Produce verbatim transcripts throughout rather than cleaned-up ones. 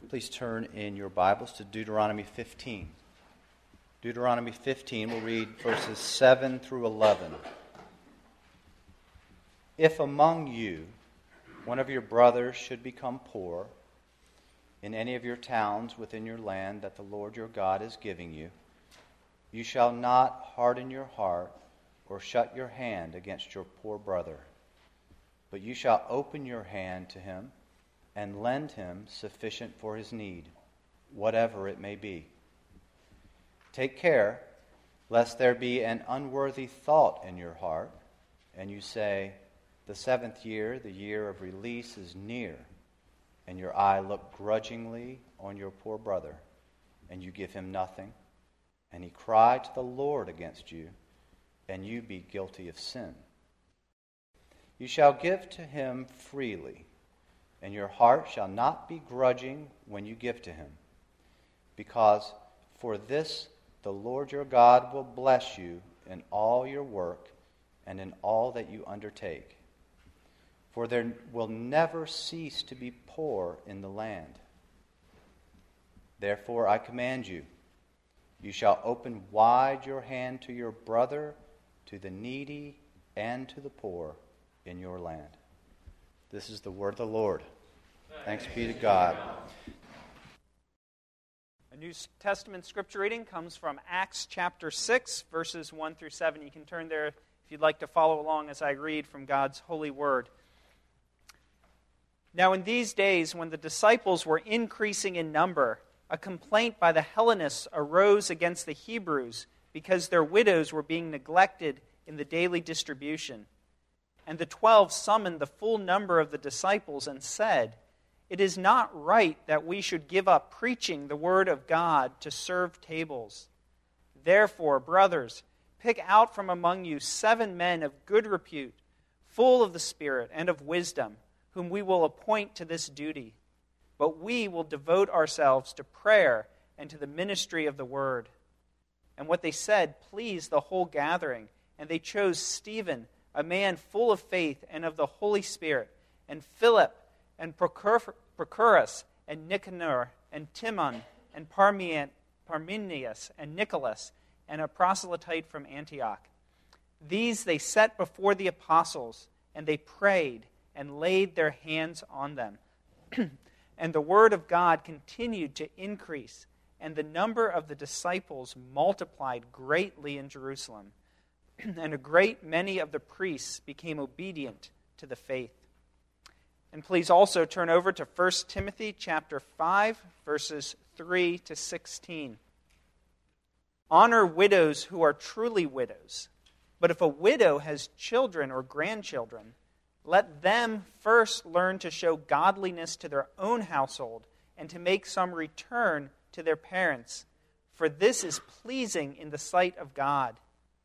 Please turn in your Bibles to Deuteronomy fifteen. Deuteronomy fifteen, we'll read verses seven through eleven. If among you one of your brothers should become poor in any of your towns within your land that the Lord your God is giving you, you shall not harden your heart or shut your hand against your poor brother, but you shall open your hand to him and lend him sufficient for his need, whatever it may be. Take care, lest there be an unworthy thought in your heart, and you say, the seventh year, the year of release, is near, and your eye look grudgingly on your poor brother, and you give him nothing, and he cry to the Lord against you, and you be guilty of sin. You shall give to him freely, and your heart shall not be grudging when you give to him, because for this the Lord your God will bless you in all your work and in all that you undertake. For there will never cease to be poor in the land. Therefore I command you, you shall open wide your hand to your brother, to the needy, and to the poor in your land. This is the word of the Lord. Thanks be to God. A New Testament scripture reading comes from Acts chapter six, verses one through seven. You can turn there if you'd like to follow along as I read from God's holy word. Now in these days, when the disciples were increasing in number, a complaint by the Hellenists arose against the Hebrews because their widows were being neglected in the daily distribution. And the twelve summoned the full number of the disciples and said, "It is not right that we should give up preaching the word of God to serve tables. Therefore, brothers, pick out from among you seven men of good repute, full of the Spirit and of wisdom, whom we will appoint to this duty. But we will devote ourselves to prayer and to the ministry of the word." And what they said pleased the whole gathering, and they chose Stephen, a man full of faith and of the Holy Spirit, and Philip, and Prochorus, and Nicanor, and Timon, and Parmenius, and Nicholas, and a proselyte from Antioch. These they set before the apostles, and they prayed and laid their hands on them. And the word of God continued to increase, and the number of the disciples multiplied greatly in Jerusalem. And a great many of the priests became obedient to the faith. And please also turn over to First Timothy chapter five, verses three to sixteen. Honor widows who are truly widows. But if a widow has children or grandchildren, let them first learn to show godliness to their own household and to make some return to their parents, for this is pleasing in the sight of God.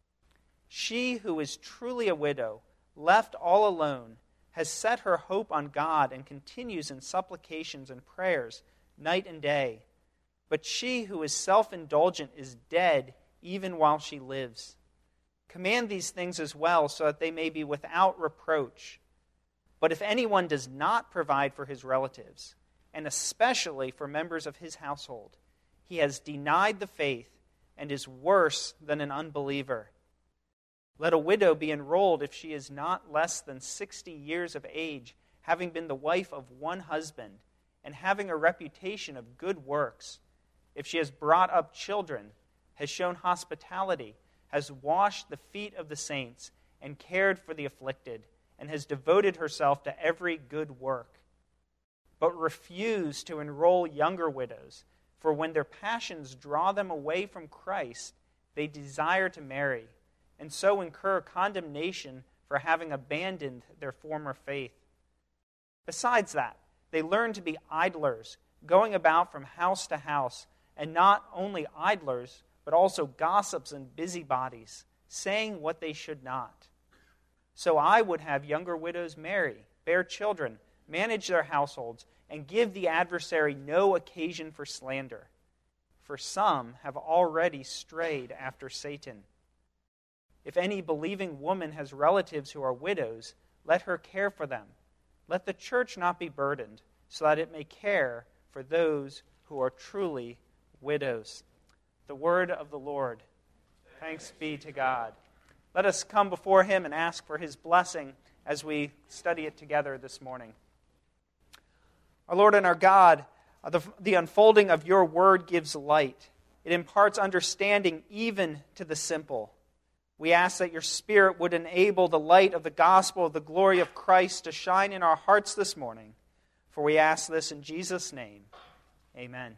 She who is truly a widow, left all alone, has set her hope on God and continues in supplications and prayers night and day. But she who is self-indulgent is dead even while she lives. Command these things as well, so that they may be without reproach. But if anyone does not provide for his relatives, and especially for members of his household, he has denied the faith and is worse than an unbeliever. Let a widow be enrolled if she is not less than sixty years of age, having been the wife of one husband, and having a reputation of good works. If she has brought up children, has shown hospitality, has washed the feet of the saints, and cared for the afflicted, and has devoted herself to every good work. But refuse to enroll younger widows, for when their passions draw them away from Christ, they desire to marry, and so incur condemnation for having abandoned their former faith. Besides that, they learn to be idlers, going about from house to house, and not only idlers, but also gossips and busybodies, saying what they should not. So I would have younger widows marry, bear children, manage their households, and give the adversary no occasion for slander. For some have already strayed after Satan. If any believing woman has relatives who are widows, let her care for them. Let the church not be burdened, so that it may care for those who are truly widows. The word of the Lord. Thanks be to God. Let us come before him and ask for his blessing as we study it together this morning. Our Lord and our God, the, the unfolding of your word gives light. It imparts understanding even to the simple. We ask that your Spirit would enable the light of the gospel of the glory of Christ to shine in our hearts this morning. For we ask this in Jesus' name. Amen.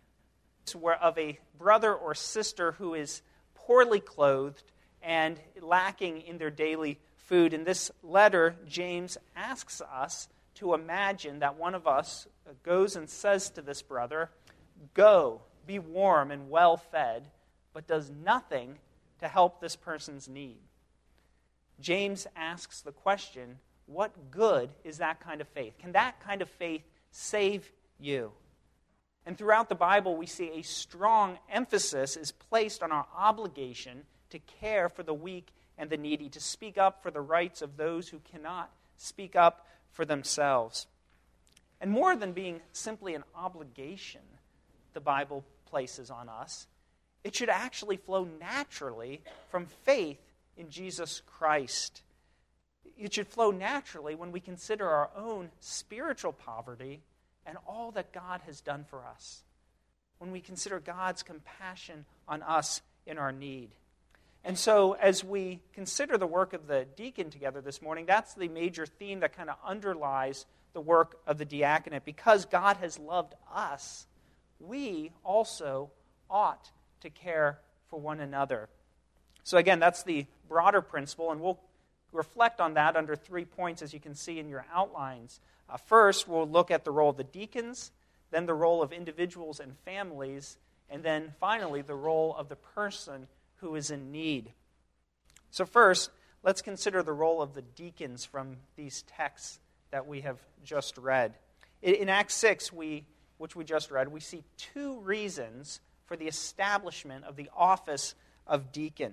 Of a brother or sister who is poorly clothed and lacking in their daily food. In this letter, James asks us to imagine that one of us goes and says to this brother, "Go, be warm and well fed," but does nothing to help this person's need. James asks the question, what good is that kind of faith? Can that kind of faith save you? And throughout the Bible, we see a strong emphasis is placed on our obligation to care for the weak and the needy, to speak up for the rights of those who cannot speak up for themselves. And more than being simply an obligation the Bible places on us, it should actually flow naturally from faith in Jesus Christ. It should flow naturally when we consider our own spiritual poverty and all that God has done for us. When we consider God's compassion on us in our need. And so as we consider the work of the deacon together this morning, that's the major theme that kind of underlies the work of the diaconate. Because God has loved us, we also ought to care for one another. So again, that's the broader principle, and we'll reflect on that under three points, as you can see in your outlines. Uh, first, we'll look at the role of the deacons, then the role of individuals and families, and then finally the role of the person who is in need. So first, let's consider the role of the deacons from these texts that we have just read. In, in Acts six, we, which we just read, we see two reasons for the establishment of the office of deacon.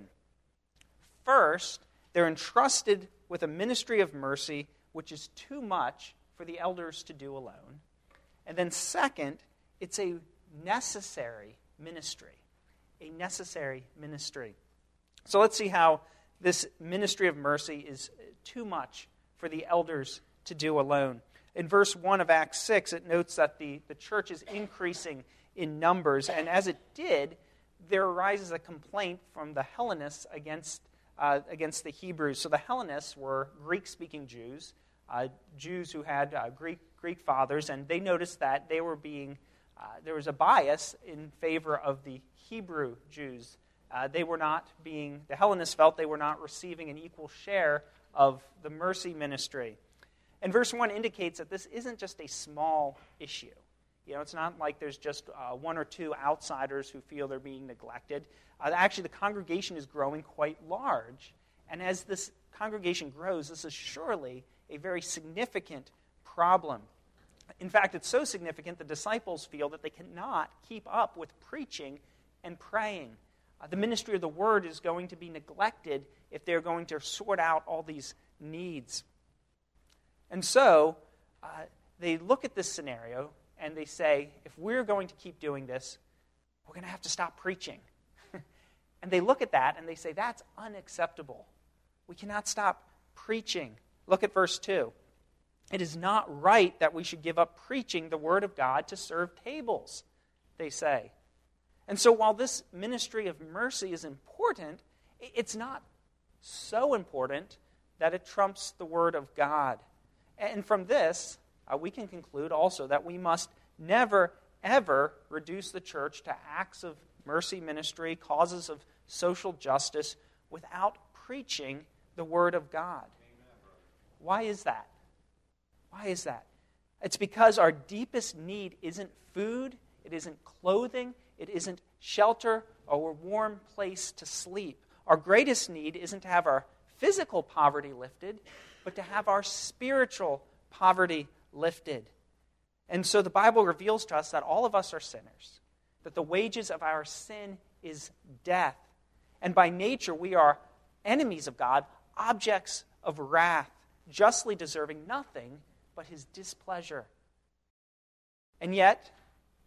First, they're entrusted with a ministry of mercy, which is too much for the elders to do alone. And then second, it's a necessary ministry. A necessary ministry. So let's see how this ministry of mercy is too much for the elders to do alone. In verse one of Acts six, it notes that the, the church is increasing in numbers, and as it did, there arises a complaint from the Hellenists against, uh, against the Hebrews. So the Hellenists were Greek-speaking Jews, uh, Jews who had uh, Greek Greek fathers, and they noticed that they were being, uh, there was a bias in favor of the Hebrew Jews. Uh, they were not being, the Hellenists felt they were not receiving an equal share of the mercy ministry. And verse one indicates that this isn't just a small issue. You know, it's not like there's just uh, one or two outsiders who feel they're being neglected. Uh, actually, the congregation is growing quite large. And as this congregation grows, this is surely a very significant problem. In fact, it's so significant the disciples feel that they cannot keep up with preaching and praying. Uh, the ministry of the word is going to be neglected if they're going to sort out all these needs. And so, uh, they look at this scenario and they say, if we're going to keep doing this, we're going to have to stop preaching. And they look at that and they say, that's unacceptable. We cannot stop preaching. Look at verse two. It is not right that we should give up preaching the word of God to serve tables, they say. And so while this ministry of mercy is important, it's not so important that it trumps the word of God. And from this, uh, we can conclude also that we must never, ever reduce the church to acts of mercy ministry, causes of social justice, without preaching the word of God. Amen. Why is that? Why is that? It's because our deepest need isn't food, it isn't clothing, it isn't shelter or a warm place to sleep. Our greatest need isn't to have our physical poverty lifted, but to have our spiritual poverty lifted. And so the Bible reveals to us that all of us are sinners, that the wages of our sin is death. And by nature, we are enemies of God, objects of wrath, justly deserving nothing but his displeasure. And yet,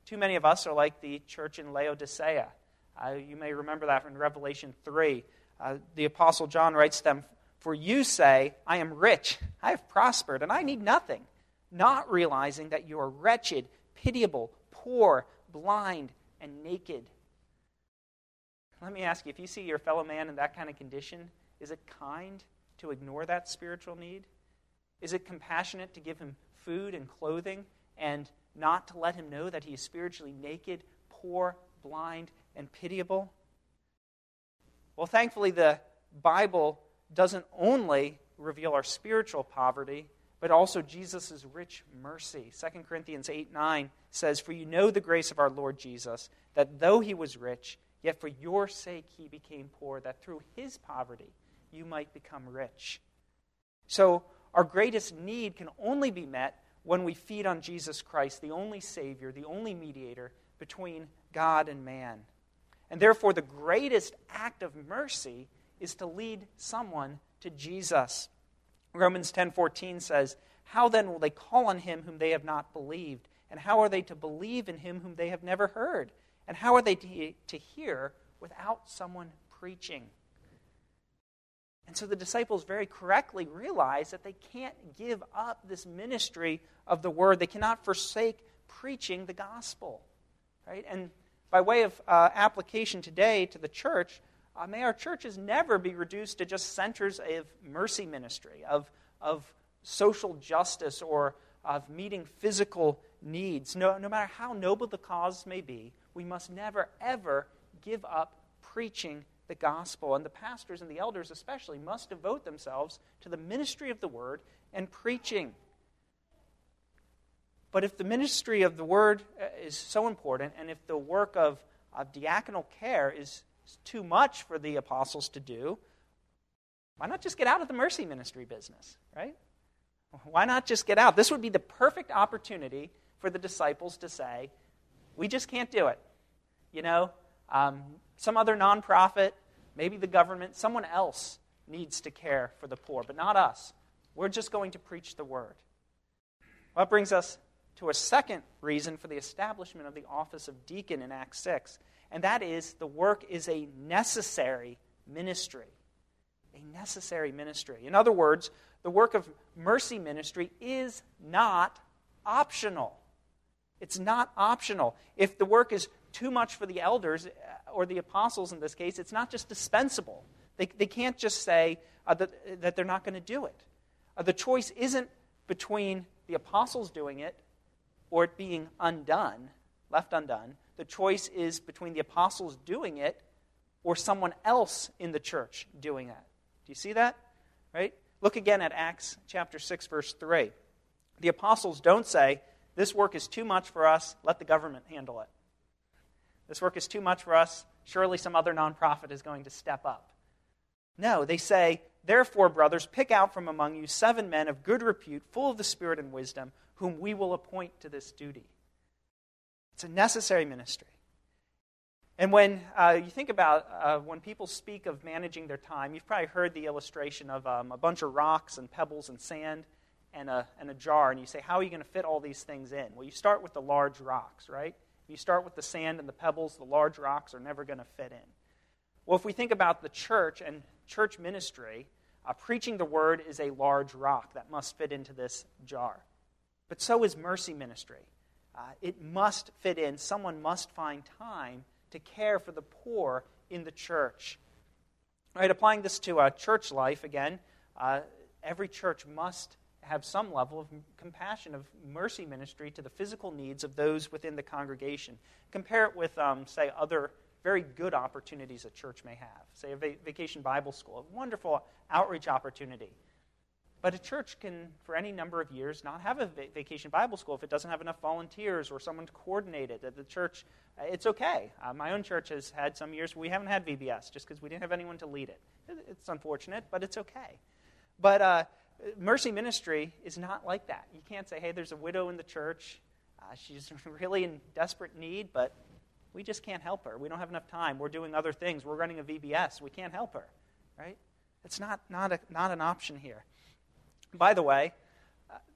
Too many of us are like the church in Laodicea. Uh, you may remember that from Revelation three. Uh, the Apostle John writes to them, "For you say, I am rich, I have prospered, and I need nothing, not realizing that you are wretched, pitiable, poor, blind, and naked." Let me ask you, if you see your fellow man in that kind of condition, is it kind to ignore that spiritual need? Is it compassionate to give him food and clothing and not to let him know that he is spiritually naked, poor, blind, and pitiable? Well, thankfully, the Bible doesn't only reveal our spiritual poverty, but also Jesus' rich mercy. Second Corinthians eight nine says, "For you know the grace of our Lord Jesus, that though he was rich, yet for your sake he became poor, that through his poverty you might become rich." So our greatest need can only be met when we feed on Jesus Christ, the only Savior, the only mediator between God and man. And therefore, the greatest act of mercy is to lead someone to Jesus. Romans ten fourteen says, "How then will they call on him whom they have not believed? And how are they to believe in him whom they have never heard? And how are they to, to hear without someone preaching?" And so the disciples very correctly realize that they can't give up this ministry of the word. They cannot forsake preaching the gospel. Right? And by way of uh, application today to the church, uh, may our churches never be reduced to just centers of mercy ministry, of, of social justice, or of meeting physical needs. No, no matter how noble the cause may be, we must never, ever give up preaching the gospel. And the pastors and the elders especially must devote themselves to the ministry of the word and preaching. But if the ministry of the word is so important, and if the work of, of diaconal care is too much for the apostles to do, why not just get out of the mercy ministry business, right? Why not just get out? This would be the perfect opportunity for the disciples to say, we just can't do it. You know, um, some other nonprofit, maybe the government, someone else needs to care for the poor, but not us. We're just going to preach the word. Well, that brings us to a second reason for the establishment of the office of deacon in Acts six, and that is the work is a necessary ministry. A necessary ministry. In other words, the work of mercy ministry is not optional. It's not optional. If the work is too much for the elders, or the apostles in this case, it's not just dispensable. They, they can't just say uh, that, that they're not going to do it. Uh, the choice isn't between the apostles doing it or it being undone, left undone. The choice is between the apostles doing it or someone else in the church doing that. Do you see that? Right? Look again at Acts chapter six, verse three. The apostles don't say, this work is too much for us, let the government handle it. This work is too much for us, surely some other nonprofit is going to step up. No, they say, therefore, brothers, pick out from among you seven men of good repute, full of the Spirit and wisdom, whom we will appoint to this duty. It's a necessary ministry. And when uh, you think about uh, when people speak of managing their time, you've probably heard the illustration of um, a bunch of rocks and pebbles and sand and a, and a jar, and you say, how are you going to fit all these things in? Well, you start with the large rocks, right? You start with the sand and the pebbles, the large rocks are never going to fit in. Well, if we think about the church and church ministry, uh, preaching the word is a large rock that must fit into this jar. But so is mercy ministry. Uh, it must fit in. Someone must find time to care for the poor in the church. All right, applying this to uh, church life, again, uh, every church must have some level of compassion, of mercy ministry to the physical needs of those within the congregation. Compare it with, um, say, other very good opportunities a church may have. Say a va- vacation Bible school, a wonderful outreach opportunity. But a church can, for any number of years, not have a va- vacation Bible school if it doesn't have enough volunteers or someone to coordinate it. At the church, uh, it's okay. Uh, my own church has had some years where we haven't had V B S just because we didn't have anyone to lead it. It's unfortunate, but it's okay. But uh, mercy ministry is not like that. You can't say, hey, there's a widow in the church. Uh, she's really in desperate need, but we just can't help her. We don't have enough time. We're doing other things. We're running a V B S. We can't help her, right? It's not, not, a, not an option here. By the way, uh,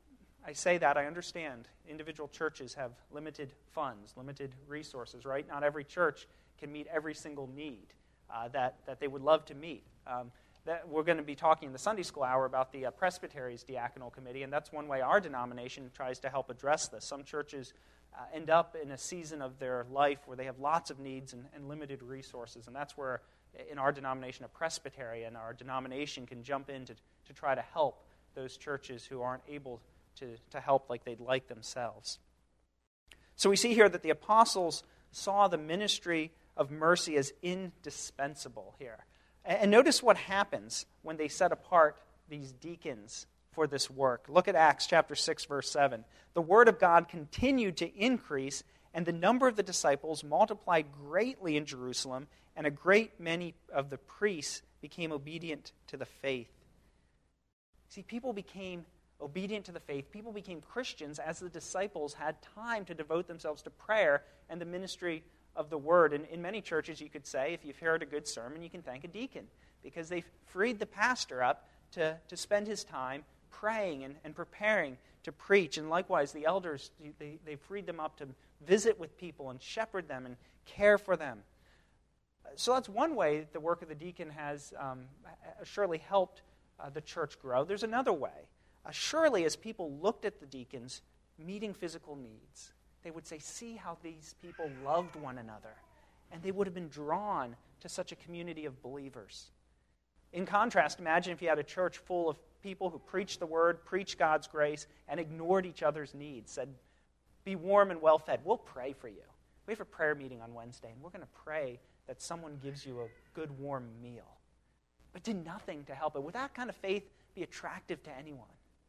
I say that, I understand individual churches have limited funds, limited resources, right? Not every church can meet every single need uh, that, that they would love to meet. Um, that we're going to be talking in the Sunday school hour about the uh, Presbytery's Diaconal Committee, and that's one way our denomination tries to help address this. Some churches uh, end up in a season of their life where they have lots of needs and, and limited resources, and that's where, in our denomination, a presbytery and our denomination can jump in to, to try to help those churches who aren't able to, to help like they'd like themselves. So we see here that the apostles saw the ministry of mercy as indispensable here. And notice what happens when they set apart these deacons for this work. Look at Acts chapter six, verse seven. The word of God continued to increase, and the number of the disciples multiplied greatly in Jerusalem, and a great many of the priests became obedient to the faith. See, people became obedient to the faith. People became Christians as the disciples had time to devote themselves to prayer and the ministry of the word. And in many churches, you could say, if you've heard a good sermon, you can thank a deacon, because they've freed the pastor up to, to spend his time praying and, and preparing to preach. And likewise, the elders, they, they freed them up to visit with people and shepherd them and care for them. So that's one way the work of the deacon has um, surely helped uh, the church grow. There's another way. Uh, surely as people looked at the deacons meeting physical needs, they would say, see how these people loved one another. And they would have been drawn to such a community of believers. In contrast, imagine if you had a church full of people who preached the word, preached God's grace, and ignored each other's needs, said, be warm and well-fed. We'll pray for you. We have a prayer meeting on Wednesday, and we're going to pray that someone gives you a good, warm meal. But did nothing to help it. Would that kind of faith be attractive to anyone?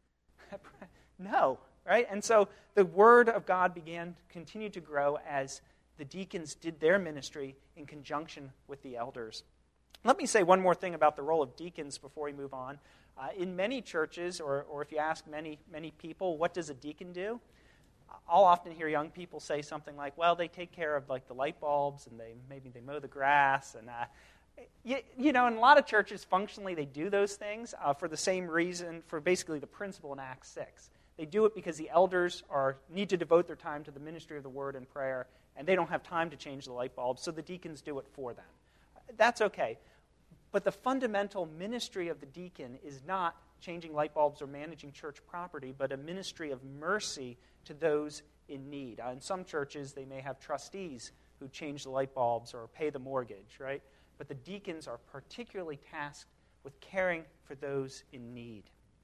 No, right? And so the word of God began, continued to grow as the deacons did their ministry in conjunction with the elders. Let me say one more thing about the role of deacons before we move on. Uh, in many churches, or, or if you ask many, many people, what does a deacon do? I'll often hear young people say something like, well, they take care of like the light bulbs, and they maybe they mow the grass, and uh, you, you know, in a lot of churches, functionally, they do those things uh, for the same reason, for basically the principle in Acts six. They do it because the elders are need to devote their time to the ministry of the word and prayer, and they don't have time to change the light bulbs, so the deacons do it for them. That's okay. But the fundamental ministry of the deacon is not changing light bulbs or managing church property, but a ministry of mercy to those in need. Uh, in some churches, they may have trustees who change the light bulbs or pay the mortgage, right? But the deacons are particularly tasked with caring for those in need.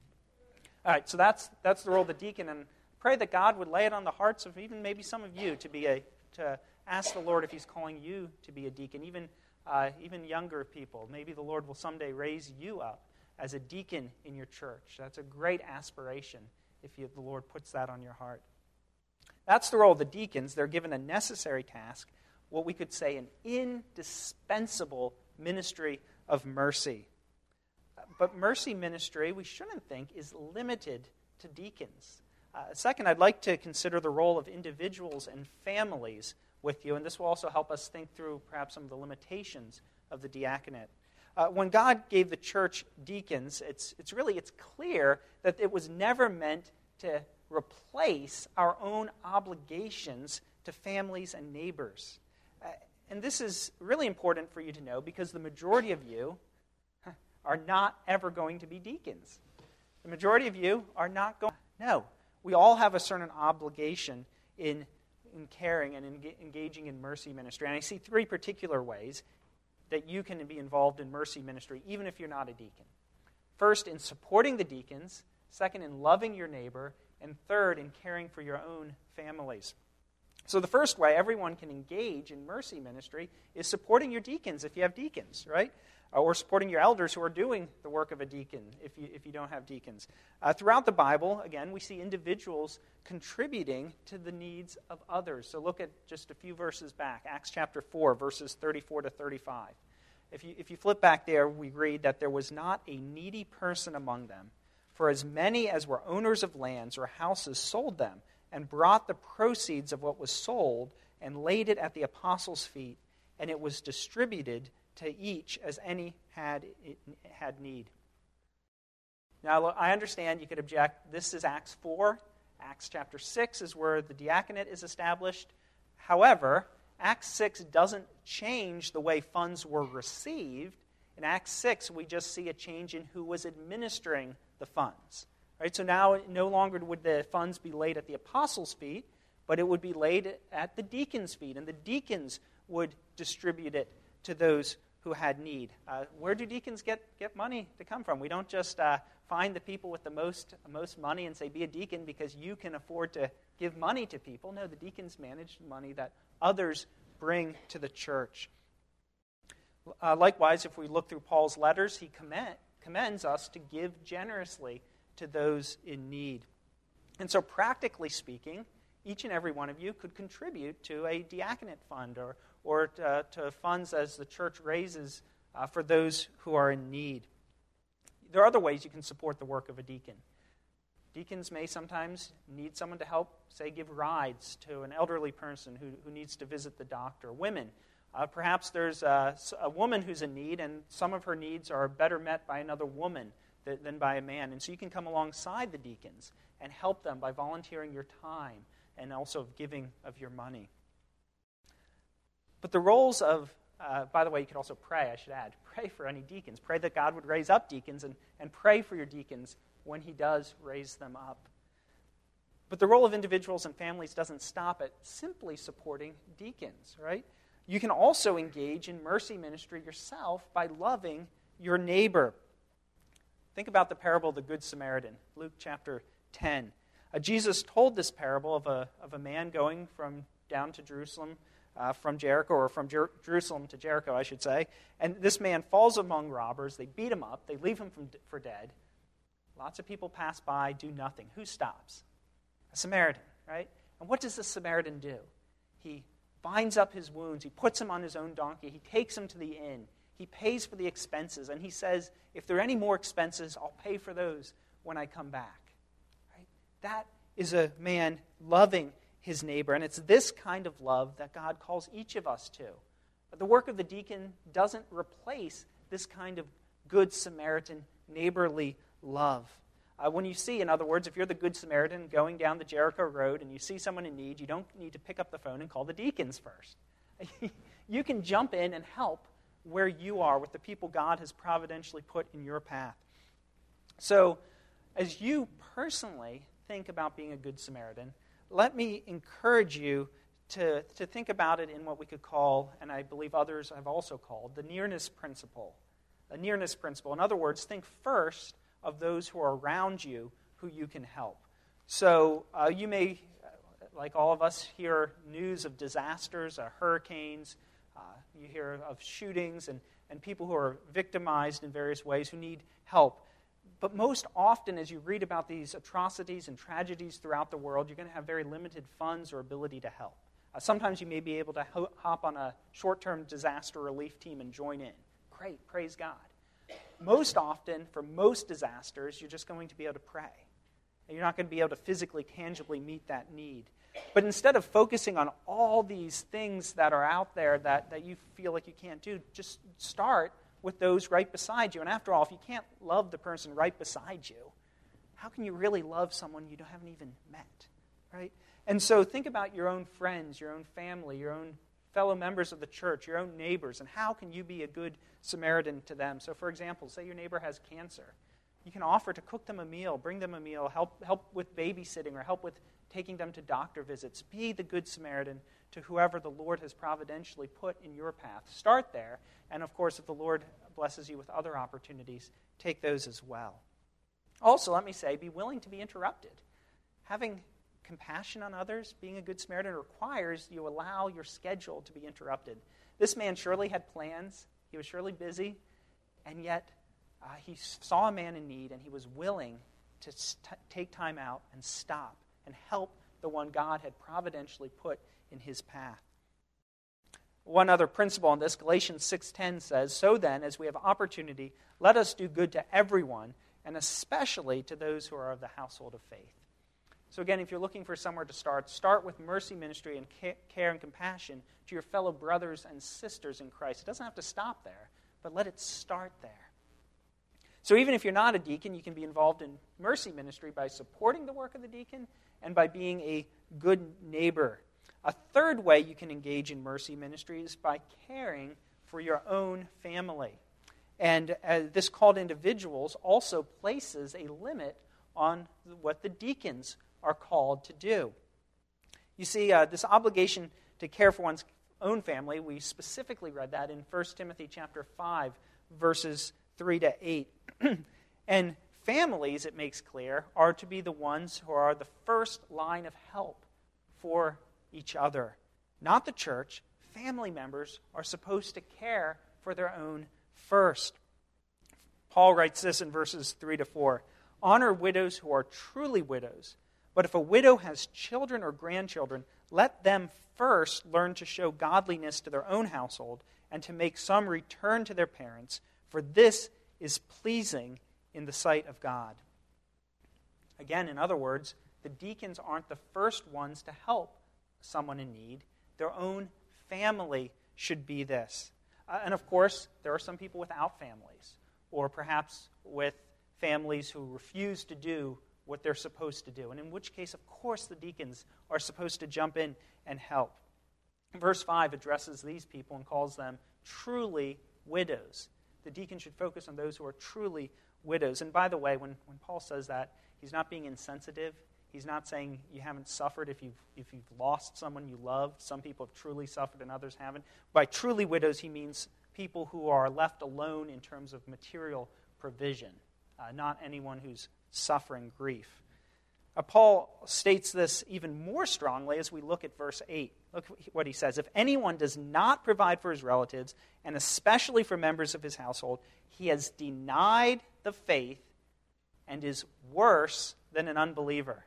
All right, so that's that's the role of the deacon, and pray that God would lay it on the hearts of even maybe some of you to be a to ask the Lord if He's calling you to be a deacon, even uh, even younger people. Maybe the Lord will someday raise you up as a deacon in your church. That's a great aspiration if you, the Lord puts that on your heart. That's the role of the deacons. They're given a necessary task, what we could say an indispensable ministry of mercy. But mercy ministry, we shouldn't think, is limited to deacons. Uh, second, I'd like to consider the role of individuals and families with you, and this will also help us think through perhaps some of the limitations of the diaconate. Uh, when God gave the church deacons, it's, it's really, it's clear that it was never meant to replace our own obligations to families and neighbors. Uh, and this is really important for you to know because the majority of you are not ever going to be deacons. The majority of you are not going. No, we all have a certain obligation in, in caring and in engaging in mercy ministry. And I see three particular ways that you can be involved in mercy ministry, even if you're not a deacon. First, in supporting the deacons. Second, in loving your neighbor. And third, in caring for your own families. So the first way everyone can engage in mercy ministry is supporting your deacons if you have deacons, right? Or supporting your elders who are doing the work of a deacon if you if you don't have deacons. Uh, throughout the Bible, again, we see individuals contributing to the needs of others. So look at just a few verses back, Acts chapter four, verses thirty-four to thirty-five. If you, if you flip back there, we read that there was not a needy person among them, for as many as were owners of lands or houses sold them and brought the proceeds of what was sold and laid it at the apostles' feet, and it was distributed to each as any had had need. Now, I understand you could object, this is Acts four, Acts chapter six is where the diaconate is established. However, Acts six doesn't change the way funds were received. In Acts six, we just see a change in who was administering the funds. Right? So now no longer would the funds be laid at the apostles' feet, but it would be laid at the deacons' feet, and the deacons would distribute it to those who had need. Uh, where do deacons get, get money to come from? We don't just uh, find the people with the most, most money and say, be a deacon because you can afford to give money to people. No, the deacons manage money that others bring to the church. Uh, likewise, if we look through Paul's letters, he commend, commends us to give generously to those in need. And so practically speaking, each and every one of you could contribute to a diaconate fund or, or to, to funds as the church raises uh, for those who are in need. There are other ways you can support the work of a deacon. Deacons may sometimes need someone to help, say, give rides to an elderly person who, who needs to visit the doctor. Women, uh, perhaps there's a, a woman who's in need, and some of her needs are better met by another woman than, than by a man. And so you can come alongside the deacons and help them by volunteering your time and also giving of your money. But the roles of, uh, by the way, you could also pray, I should add. Pray for any deacons. Pray that God would raise up deacons, and, and pray for your deacons when he does raise them up. But the role of individuals and families doesn't stop at simply supporting deacons, right? You can also engage in mercy ministry yourself by loving your neighbor. Think about the parable of the Good Samaritan, Luke chapter ten. Uh, Jesus told this parable of a, of a man going from down to Jerusalem, uh, from Jericho, or from Jer- Jerusalem to Jericho, I should say. And this man falls among robbers. They beat him up. They leave him from, for dead. Lots of people pass by, do nothing. Who stops? A Samaritan, right? And what does the Samaritan do? He binds up his wounds. He puts him on his own donkey. He takes him to the inn. He pays for the expenses. And he says, if there are any more expenses, I'll pay for those when I come back. Right? That is a man loving his neighbor. And it's this kind of love that God calls each of us to. But the work of the deacon doesn't replace this kind of good Samaritan neighborly love. Uh, when you see, in other words, if you're the Good Samaritan going down the Jericho Road and you see someone in need, you don't need to pick up the phone and call the deacons first. You can jump in and help where you are with the people God has providentially put in your path. So, as you personally think about being a Good Samaritan, let me encourage you to, to think about it in what we could call, and I believe others have also called, the nearness principle. A nearness principle. In other words, think first of those who are around you who you can help. So uh, you may, like all of us, hear news of disasters, uh, hurricanes, uh, you hear of shootings and, and people who are victimized in various ways who need help. But most often as you read about these atrocities and tragedies throughout the world, you're going to have very limited funds or ability to help. Uh, sometimes you may be able to ho- hop on a short-term disaster relief team and join in. Great, praise God. Most often, for most disasters, you're just going to be able to pray. And you're not going to be able to physically, tangibly meet that need. But instead of focusing on all these things that are out there that, that you feel like you can't do, just start with those right beside you. And after all, if you can't love the person right beside you, how can you really love someone you haven't even met? Right? And so think about your own friends, your own family, your own fellow members of the church, your own neighbors, and how can you be a good Samaritan to them? So, for example, say your neighbor has cancer. You can offer to cook them a meal, bring them a meal, help help with babysitting, or help with taking them to doctor visits. Be the good Samaritan to whoever the Lord has providentially put in your path. Start there, and of course, if the Lord blesses you with other opportunities, take those as well. Also, let me say, be willing to be interrupted. Having compassion on others, being a good Samaritan, requires you allow your schedule to be interrupted. This man surely had plans. He was surely busy, and yet uh, he saw a man in need, and he was willing to st- take time out and stop and help the one God had providentially put in his path. One other principle on this, Galatians six ten says, "So then, as we have opportunity, let us do good to everyone, and especially to those who are of the household of faith." So again, if you're looking for somewhere to start, start with mercy ministry and care and compassion to your fellow brothers and sisters in Christ. It doesn't have to stop there, but let it start there. So even if you're not a deacon, you can be involved in mercy ministry by supporting the work of the deacon and by being a good neighbor. A third way you can engage in mercy ministry is by caring for your own family. And uh, this call to individuals also places a limit on what the deacons are called to do. You see, uh, this obligation to care for one's own family, we specifically read that in First Timothy chapter five, verses three to eight. And families, it makes clear, are to be the ones who are the first line of help for each other. Not the church. Family members are supposed to care for their own first. Paul writes this in verses three to four. Honor widows who are truly widows. But if a widow has children or grandchildren, let them first learn to show godliness to their own household and to make some return to their parents, for this is pleasing in the sight of God. Again, in other words, the deacons aren't the first ones to help someone in need. Their own family should be this. Uh, and of course, there are some people without families, or perhaps with families who refuse to do what they're supposed to do. And in which case, of course, the deacons are supposed to jump in and help. Verse five addresses these people and calls them truly widows. The deacon should focus on those who are truly widows. And by the way, when, when Paul says that, he's not being insensitive. He's not saying you haven't suffered if you've, if you've lost someone you loved. Some people have truly suffered and others haven't. By truly widows, he means people who are left alone in terms of material provision, uh, not anyone who's suffering grief. Uh, Paul states this even more strongly as we look at verse eight. Look what he says. If anyone does not provide for his relatives, and especially for members of his household, he has denied the faith and is worse than an unbeliever.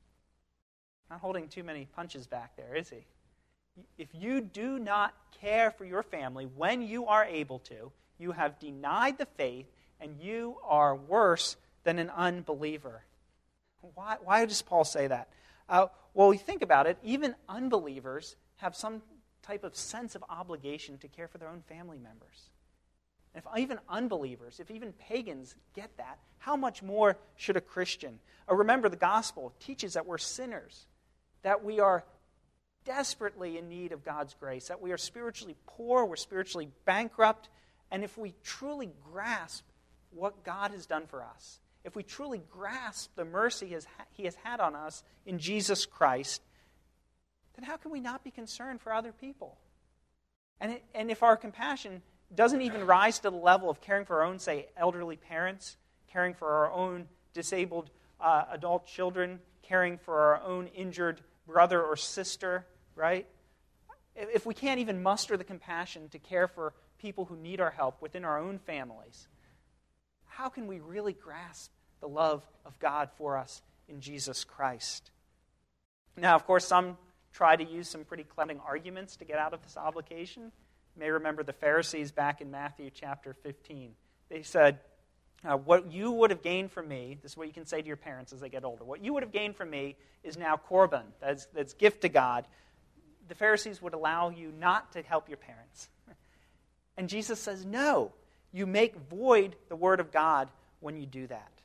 Not holding too many punches back there, is he? If you do not care for your family when you are able to, you have denied the faith and you are worse than an unbeliever. Why, why does Paul say that? Uh, well, we think about it. Even unbelievers have some type of sense of obligation to care for their own family members. And if even unbelievers, if even pagans get that, how much more should a Christian? Uh, remember, the gospel teaches that we're sinners, that we are desperately in need of God's grace, that we are spiritually poor, we're spiritually bankrupt, and if we truly grasp what God has done for us, if we truly grasp the mercy he has, he has had on us in Jesus Christ, then how can we not be concerned for other people? And, it, and if our compassion doesn't even rise to the level of caring for our own, say, elderly parents, caring for our own disabled uh, adult children, caring for our own injured brother or sister, right? If we can't even muster the compassion to care for people who need our help within our own families, how can we really grasp the love of God for us in Jesus Christ? Now, of course, some try to use some pretty clever arguments to get out of this obligation. You may remember the Pharisees back in Matthew chapter fifteen. They said, uh, what you would have gained from me, this is what you can say to your parents as they get older, what you would have gained from me is now korban, that's, that's gift to God. The Pharisees would allow you not to help your parents. And Jesus says, no, you make void the word of God when you do that.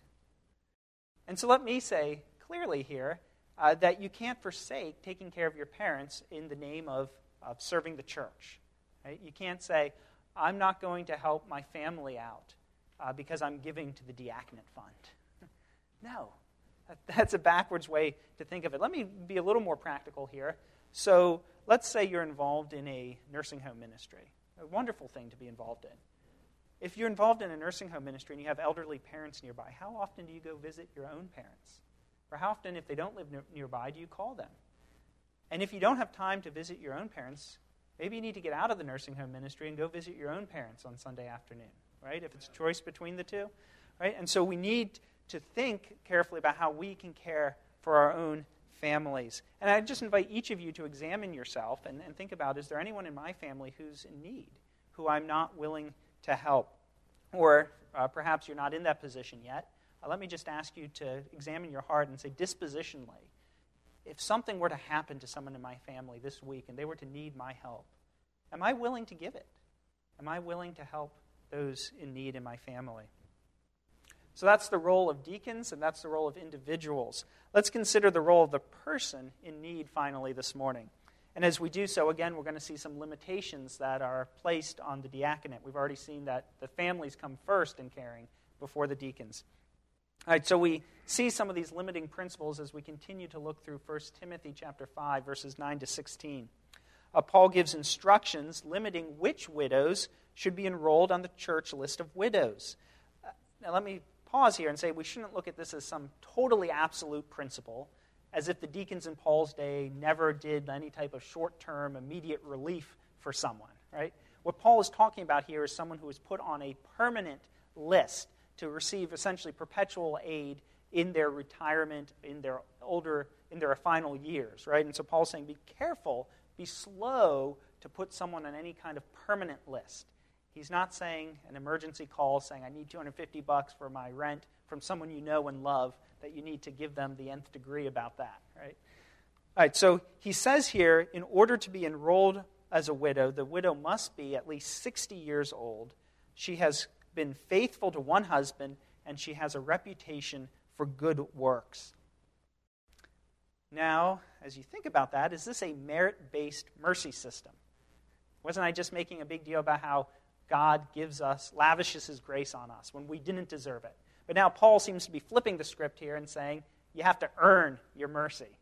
And so let me say clearly here uh, that you can't forsake taking care of your parents in the name of, of serving the church. Right? You can't say, I'm not going to help my family out uh, because I'm giving to the diaconate fund. No, that, that's a backwards way to think of it. Let me be a little more practical here. So let's say you're involved in a nursing home ministry, a wonderful thing to be involved in. If you're involved in a nursing home ministry and you have elderly parents nearby, how often do you go visit your own parents? Or how often, if they don't live nearby, do you call them? And if you don't have time to visit your own parents, maybe you need to get out of the nursing home ministry and go visit your own parents on Sunday afternoon, right? If it's a choice between the two, right? And so we need to think carefully about how we can care for our own families. And I just invite each of you to examine yourself and, and think about, is there anyone in my family who's in need, who I'm not willing to help? Or uh, perhaps you're not in that position yet. Uh, let me just ask you to examine your heart and say, dispositionally, if something were to happen to someone in my family this week and they were to need my help, am I willing to give it? Am I willing to help those in need in my family? So that's the role of deacons, and that's the role of individuals. Let's consider the role of the person in need finally this morning. And as we do so, again, we're going to see some limitations that are placed on the diaconate. We've already seen that the families come first in caring before the deacons. All right, so we see some of these limiting principles as we continue to look through First Timothy chapter five, verses nine to sixteen. Uh, Paul gives instructions limiting which widows should be enrolled on the church list of widows. Uh, now let me pause here and say we shouldn't look at this as some totally absolute principle, as if the deacons in Paul's day never did any type of short-term, immediate relief for someone, right? What Paul is talking about here is someone who is put on a permanent list to receive essentially perpetual aid in their retirement, in their older, in their final years, right? And so Paul's saying, be careful, be slow to put someone on any kind of permanent list. He's not saying an emergency call saying, I need two hundred fifty bucks for my rent from someone you know and love, that you need to give them the nth degree about that, right? All right, so he says here, in order to be enrolled as a widow, the widow must be at least sixty years old. She has been faithful to one husband, and she has a reputation for good works. Now, as you think about that, is this a merit-based mercy system? Wasn't I just making a big deal about how God gives us, lavishes his grace on us when we didn't deserve it? But now Paul seems to be flipping the script here and saying, you have to earn your mercy.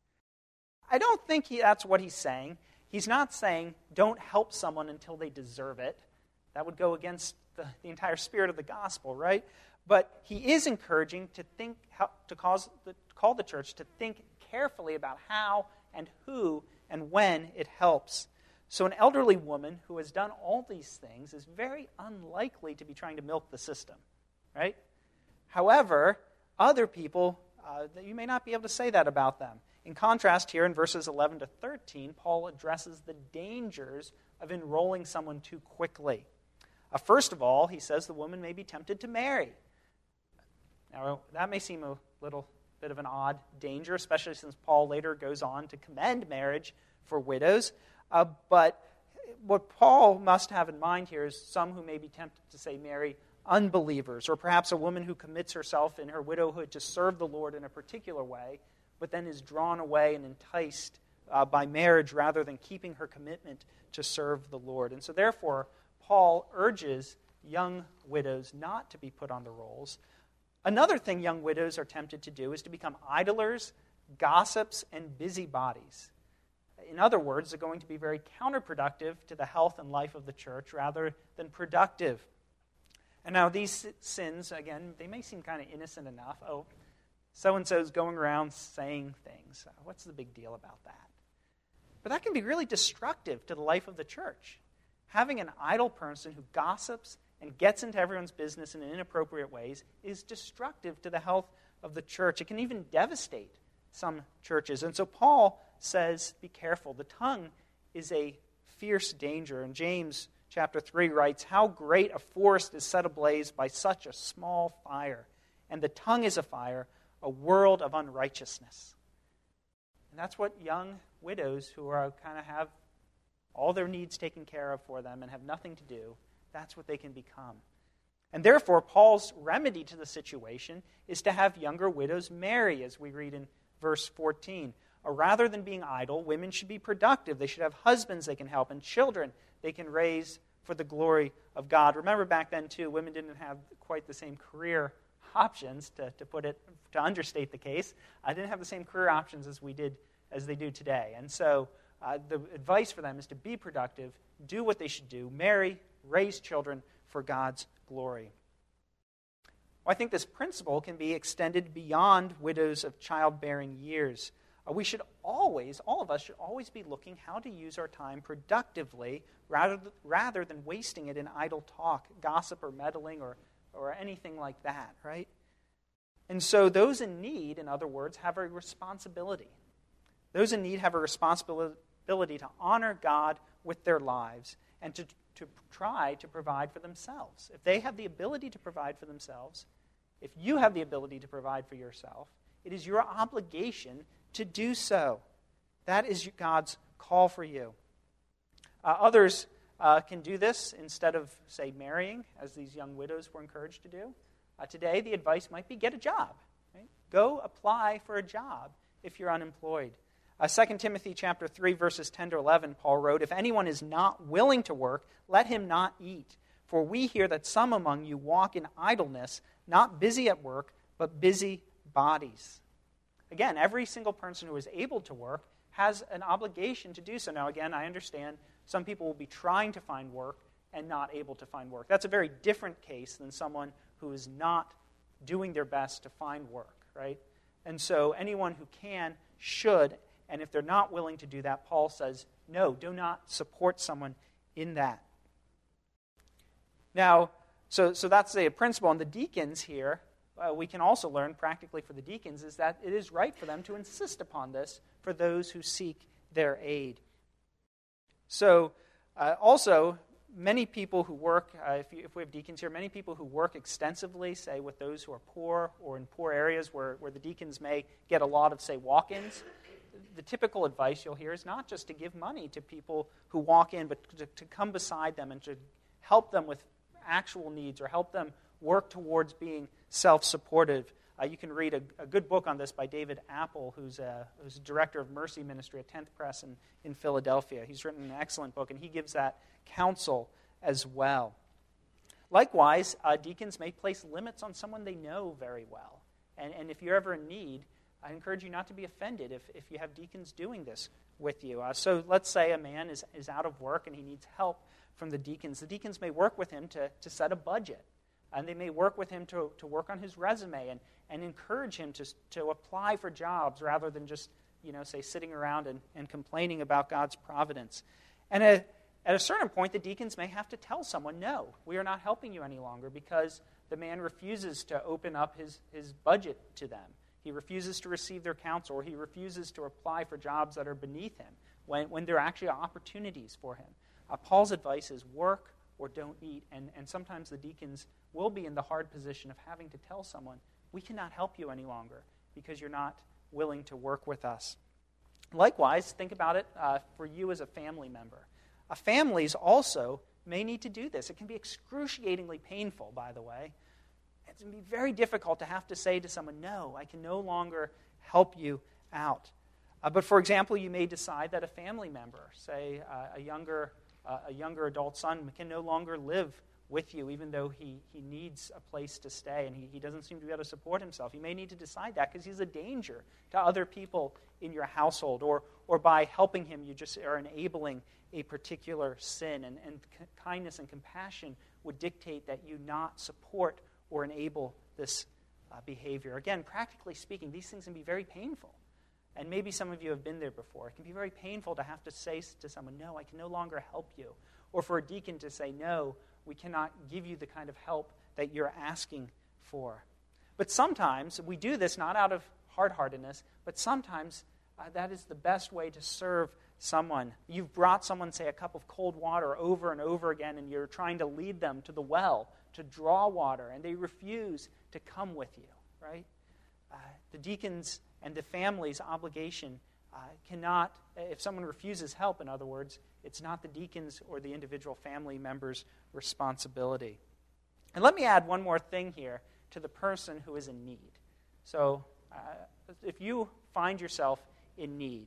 I don't think he, that's what he's saying. He's not saying, don't help someone until they deserve it. That would go against the, the entire spirit of the gospel, right? But he is encouraging to think, how, to cause the, call the church to think carefully about how and who and when it helps. So an elderly woman who has done all these things is very unlikely to be trying to milk the system, right? However, other people, uh, you may not be able to say that about them. In contrast, here in verses eleven to thirteen, Paul addresses the dangers of enrolling someone too quickly. Uh, first of all, he says the woman may be tempted to marry. Now, that may seem a little bit of an odd danger, especially since Paul later goes on to commend marriage for widows. Uh, but what Paul must have in mind here is some who may be tempted to, say, marry unbelievers, or perhaps a woman who commits herself in her widowhood to serve the Lord in a particular way, but then is drawn away and enticed uh, by marriage rather than keeping her commitment to serve the Lord. And so therefore, Paul urges young widows not to be put on the rolls. Another thing young widows are tempted to do is to become idlers, gossips, and busybodies. In other words, they're going to be very counterproductive to the health and life of the church rather than productive. And now these sins, again, they may seem kind of innocent enough. Oh, so-and-so's going around saying things. What's the big deal about that? But that can be really destructive to the life of the church. Having an idle person who gossips and gets into everyone's business in inappropriate ways is destructive to the health of the church. It can even devastate some churches. And so Paul says, be careful. The tongue is a fierce danger. And James chapter three writes, how great a forest is set ablaze by such a small fire. And the tongue is a fire, a world of unrighteousness. And that's what young widows who are kind of have all their needs taken care of for them and have nothing to do, that's what they can become. And therefore, Paul's remedy to the situation is to have younger widows marry, as we read in verse fourteen. Or rather than being idle, women should be productive. They should have husbands they can help and children they can raise for the glory of God. Remember back then, too, women didn't have quite the same career options, to, to put it, to understate the case. I didn't have the same career options as we did, as they do today. And so uh, the advice for them is to be productive, do what they should do, marry, raise children for God's glory. Well, I think this principle can be extended beyond widows of childbearing years. Uh, we should always, all of us should always be looking how to use our time productively rather, th- rather than wasting it in idle talk, gossip, or meddling, or, or anything like that, right? And so those in need, in other words, have a responsibility. Those in need have a responsibility to honor God with their lives and to, to try to provide for themselves. If they have the ability to provide for themselves, if you have the ability to provide for yourself, it is your obligation to do so. That is God's call for you. Uh, others uh, can do this instead of, say, marrying, as these young widows were encouraged to do. Uh, today, the advice might be get a job. Right? Go apply for a job if you're unemployed. Uh, Second Timothy chapter three, verses ten to eleven, Paul wrote, "If anyone is not willing to work, let him not eat. For we hear that some among you walk in idleness, not busy at work, but busy bodies." Again, every single person who is able to work has an obligation to do so. Now, again, I understand some people will be trying to find work and not able to find work. That's a very different case than someone who is not doing their best to find work, right? And so anyone who can should, and if they're not willing to do that, Paul says, no, do not support someone in that. Now, so, so that's a principle. And the deacons here, uh, we can also learn practically for the deacons, is that it is right for them to insist upon this for those who seek their aid. So, uh, also, many people who work, uh, if, you, if we have deacons here, many people who work extensively, say with those who are poor or in poor areas where, where the deacons may get a lot of, say, walk-ins, the typical advice you'll hear is not just to give money to people who walk in, but to, to come beside them and to help them with actual needs or help them work towards being self-supportive. Uh, you can read a, a good book on this by David Apple, who's a, who's a director of Mercy Ministry at tenth Press in, in Philadelphia. He's written an excellent book, and he gives that counsel as well. Likewise, uh, deacons may place limits on someone they know very well. And, and if you're ever in need, I encourage you not to be offended if, if you have deacons doing this with you. Uh, so let's say a man is, is out of work and he needs help from the deacons. The deacons may work with him to, to set a budget. And they may work with him to, to work on his resume and, and encourage him to, to apply for jobs rather than just, you know, say, sitting around and, and complaining about God's providence. And at, at a certain point, the deacons may have to tell someone, no, we are not helping you any longer because the man refuses to open up his, his budget to them. He refuses to receive their counsel, or he refuses to apply for jobs that are beneath him when, when there are actually opportunities for him. Uh, Paul's advice is work or don't eat, and, and sometimes the deacons will be in the hard position of having to tell someone, we cannot help you any longer because you're not willing to work with us. Likewise, think about it uh, for you as a family member. Uh, families also may need to do this. It can be excruciatingly painful, by the way. It can be very difficult to have to say to someone, no, I can no longer help you out. Uh, but for example, you may decide that a family member, say uh, a younger uh, a younger adult son, can no longer live with you, even though he, he needs a place to stay and he, he doesn't seem to be able to support himself. You may need to decide that because he's a danger to other people in your household, or or by helping him, you just are enabling a particular sin, and, and c- kindness and compassion would dictate that you not support or enable this uh, behavior. Again, practically speaking, these things can be very painful. And maybe some of you have been there before. It can be very painful to have to say to someone, no, I can no longer help you. Or for a deacon to say, no, we cannot give you the kind of help that you're asking for. But sometimes we do this not out of hard-heartedness, but sometimes uh, that is the best way to serve someone. You've brought someone, say, a cup of cold water over and over again, and you're trying to lead them to the well to draw water, and they refuse to come with you, right? Uh, the deacons and the family's obligation uh, cannot, if someone refuses help, in other words, it's not the deacon's or the individual family member's responsibility. And let me add one more thing here to the person who is in need. So uh, if you find yourself in need,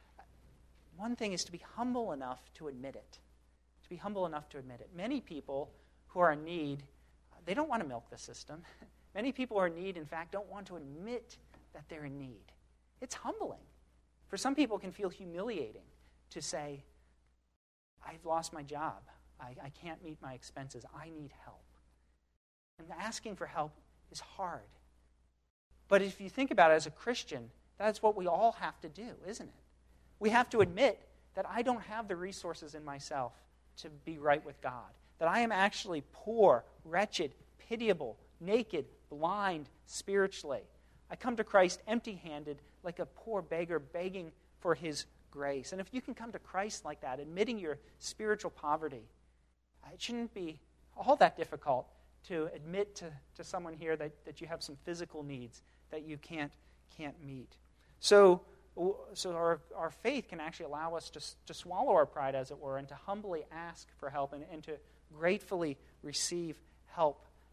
one thing is to be humble enough to admit it. To be humble enough to admit it. Many people who are in need, they don't want to milk the system. Many people who are in need, in fact, don't want to admit that they're in need. It's humbling. For some people, it can feel humiliating to say, I've lost my job. I, I can't meet my expenses. I need help. And asking for help is hard. But if you think about it as a Christian, that's what we all have to do, isn't it? We have to admit that I don't have the resources in myself to be right with God. That I am actually poor, wretched, pitiable, naked, blind spiritually. I come to Christ empty-handed like a poor beggar begging for his grace. And if you can come to Christ like that, admitting your spiritual poverty, it shouldn't be all that difficult to admit to, to someone here that, that you have some physical needs that you can't, can't meet. So, so our, our faith can actually allow us to, to swallow our pride, as it were, and to humbly ask for help and, and to gratefully receive help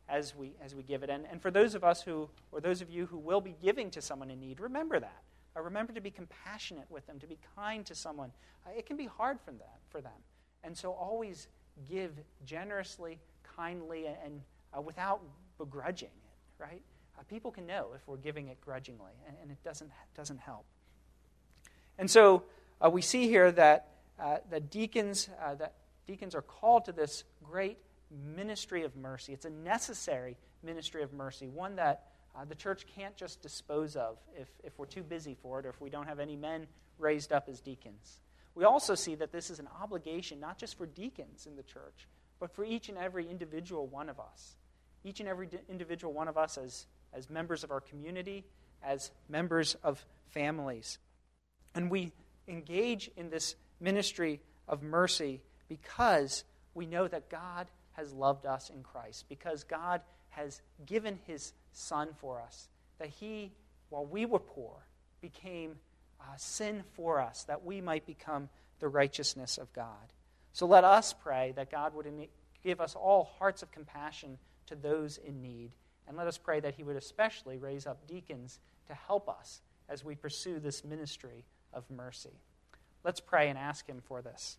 as we as we give it. And, and for those of us who, or those of you who will be giving to someone in need, remember that. Uh, remember to be compassionate with them, to be kind to someone. Uh, it can be hard for them, for them. And so always give generously, kindly, and, and uh, without begrudging it, right? Uh, people can know if we're giving it grudgingly, and, and it doesn't doesn't help. And so uh, we see here that uh, that deacons uh, that deacons are called to this great ministry of mercy. It's a necessary ministry of mercy, one that uh, the church can't just dispose of if, if we're too busy for it or if we don't have any men raised up as deacons. We also see that this is an obligation not just for deacons in the church, but for each and every individual one of us. Each and every di- individual one of us as, as members of our community, as members of families. And we engage in this ministry of mercy because we know that God has loved us in Christ, because God has given his Son for us, that he, while we were poor, became uh, sin for us, that we might become the righteousness of God. So let us pray that God would give us all hearts of compassion to those in need, and let us pray that he would especially raise up deacons to help us as we pursue this ministry of mercy. Let's pray and ask him for this.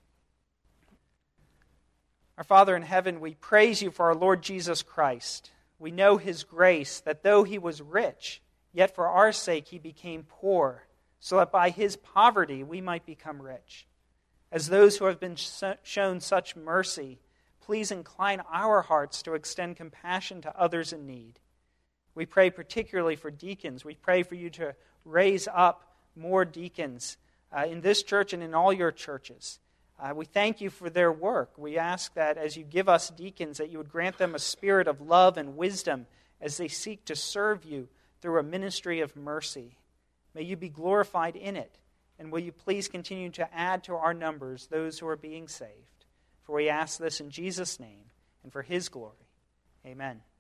Our Father in heaven, we praise you for our Lord Jesus Christ. We know his grace, that though he was rich, yet for our sake he became poor, so that by his poverty we might become rich. As those who have been shown such mercy, please incline our hearts to extend compassion to others in need. We pray particularly for deacons. We pray for you to raise up more deacons uh, in this church and in all your churches. Uh, we thank you for their work. We ask that as you give us deacons, that you would grant them a spirit of love and wisdom as they seek to serve you through a ministry of mercy. May you be glorified in it, and will you please continue to add to our numbers those who are being saved. For we ask this in Jesus' name and for his glory. Amen.